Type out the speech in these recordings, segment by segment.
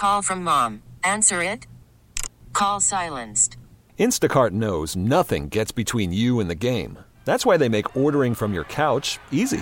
Call from mom. Answer it. Call silenced. Instacart knows nothing gets between you and the game. That's why they make ordering from your couch easy.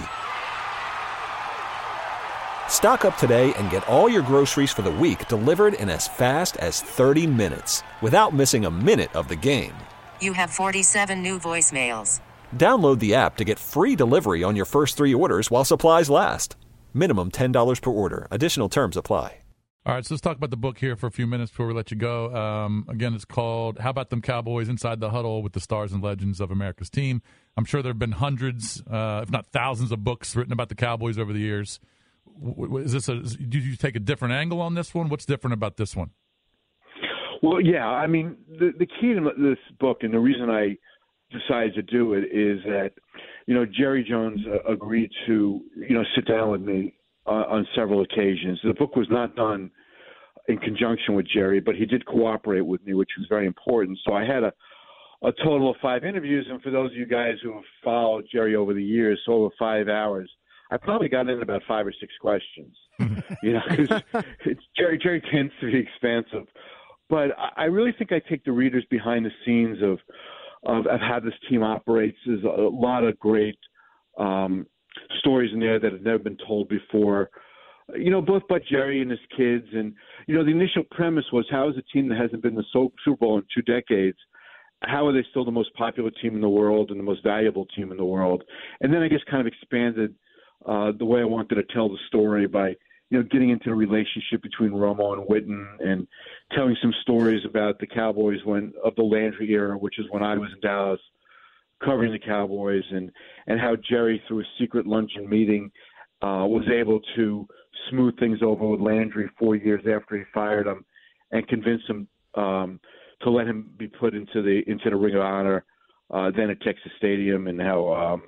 Stock up today and get all your groceries for the week delivered in as fast as 30 minutes without missing a minute of the game. You have 47 new voicemails. Download the app to get free delivery on your first 3 orders while supplies last. Minimum $10 per order. Additional terms apply. All right, so let's talk about the book here for a few minutes before we let you go. Again, it's called How About Them Cowboys? Inside the Huddle with the Stars and Legends of America's Team. I'm sure there have been hundreds, if not thousands, of books written about the Cowboys over the years. Do you take a different angle on this one? What's different about this one? Well, yeah, I mean, the key to this book, and the reason I decided to do it, is that, Jerry Jones agreed to, sit down with me on several occasions. The book was not done in conjunction with Jerry, but he did cooperate with me, which was very important. So I had a total of 5 interviews, and for those of you guys who have followed Jerry over the years, so over 5 hours, I probably got in about 5 or 6 questions. Because Jerry tends to be expansive. But I really think I take the readers behind the scenes of how this team operates. There's a lot of great stories in there that have never been told before, both by Jerry and his kids. And, the initial premise was, how is a team that hasn't been in the Super Bowl in 2 decades, how are they still the most popular team in the world and the most valuable team in the world? And then I guess kind of expanded the way I wanted to tell the story by, getting into the relationship between Romo and Witten and telling some stories about the Cowboys of the Landry era, which is when I was in Dallas covering the Cowboys, and how Jerry, through a secret luncheon meeting, was able to smooth things over with Landry 4 years after he fired him and convince him to let him be put into the Ring of Honor then at Texas Stadium, and how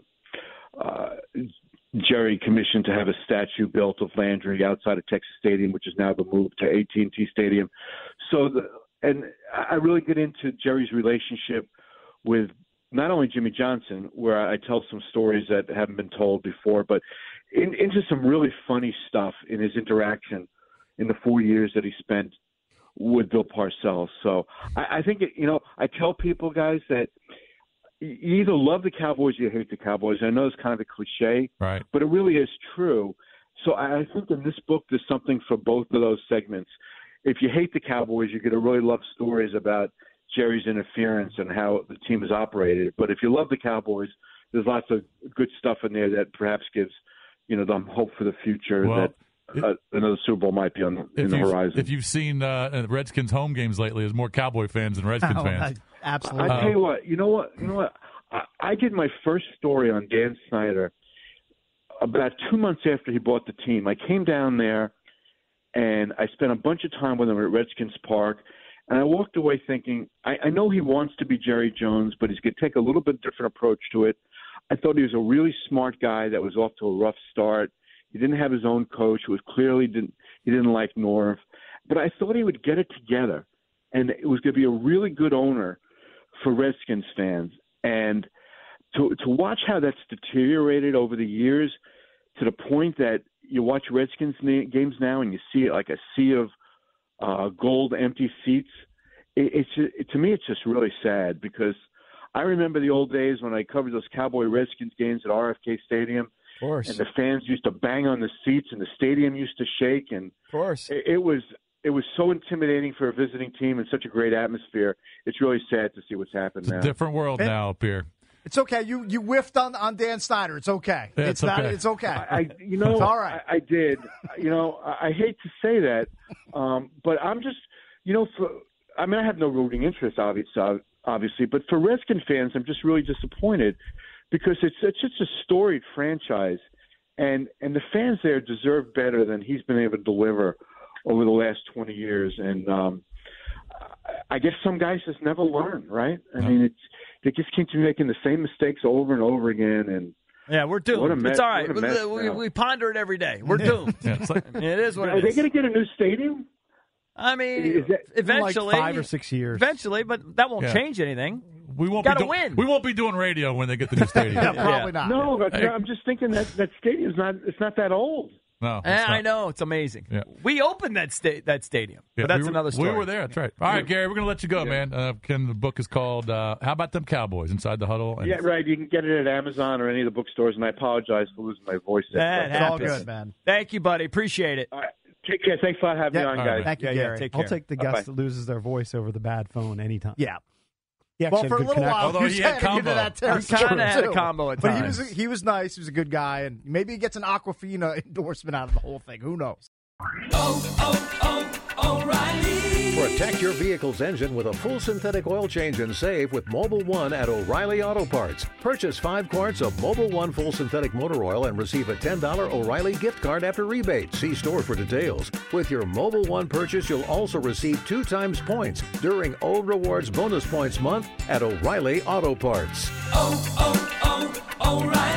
Jerry commissioned to have a statue built of Landry outside of Texas Stadium, which is now been moved to AT&T Stadium. And I really get into Jerry's relationship with not only Jimmy Johnson, where I tell some stories that haven't been told before, but into some really funny stuff in his interaction in the 4 years that he spent with Bill Parcells. So I think, I tell people, guys, that you either love the Cowboys or you hate the Cowboys. I know it's kind of a cliche, right, but it really is true. So I think in this book there's something for both of those segments. If you hate the Cowboys, you're going to really love stories about Jerry's interference and how the team is operated. But if you love the Cowboys, there's lots of good stuff in there that perhaps gives, them hope for the future, that another Super Bowl might be in the horizon. If you've seen Redskins home games lately, there's more Cowboy fans than Redskins fans. Absolutely. I tell you what. You know what? I did my first story on Dan Snyder about 2 months after he bought the team. I came down there, and I spent a bunch of time with him at Redskins Park, and I walked away thinking, I know he wants to be Jerry Jones, but he's going to take a little bit different approach to it. I thought he was a really smart guy that was off to a rough start. He didn't have his own coach, who he didn't like Norv, but I thought he would get it together, and it was going to be a really good owner for Redskins fans. And to watch how that's deteriorated over the years to the point that you watch Redskins games now and you see it like a sea of gold empty seats, to me it's just really sad, because I remember the old days when I covered those Cowboy Redskins games at RFK Stadium. Of course. And the fans used to bang on the seats and the stadium used to shake. And of course. It was so intimidating for a visiting team and such a great atmosphere. It's really sad to see what's happened now. It's a different world now up here. It's okay. You whiffed on Dan Snyder. It's okay. Yeah, it's not. okay. It's okay. It's all right. I did. I hate to say that, but I'm just, I have no rooting interest, obviously, but for Redskin fans, I'm just really disappointed, because it's just a storied franchise, and the fans there deserve better than he's been able to deliver over the last 20 years. And I guess some guys just never learn, right? I mean, they just keep making the same mistakes over and over again. And yeah, we're doomed. It's all right. We ponder it every day. We're doomed. It is what it is. Are they going to get a new stadium? I mean, eventually, like 5 or 6 years. Eventually, but that won't change anything. We won't win. We won't be doing radio when they get the new stadium. Probably not. No, but I'm just thinking that stadium's not that old. No, I know. It's amazing. Yeah. We opened that stadium, but that's another story. We were there. That's right. All right, Gary, we're going to let you go, man. Ken, the book is called How About Them Cowboys? Inside the Huddle. Yeah, right. You can get it at Amazon or any of the bookstores, and I apologize for losing my voice. It's all good, man. Thank you, buddy. Appreciate it. All right. Take care. Thanks for having me on, guys. Thank you, Gary. Take care. I'll take the guest that loses their voice over the bad phone anytime. Yeah. Well, for a little while, although he had combo. He kind of had a combo at times. But he was nice. He was a good guy, and maybe he gets an Aquafina endorsement out of the whole thing. Who knows? O'Reilly. Protect your vehicle's engine with a full synthetic oil change and save with Mobil 1 at O'Reilly Auto Parts. Purchase 5 quarts of Mobil 1 full synthetic motor oil and receive a $10 O'Reilly gift card after rebate. See store for details. With your Mobil 1 purchase, you'll also receive 2 times points during O Rewards Bonus Points Month at O'Reilly Auto Parts. O'Reilly.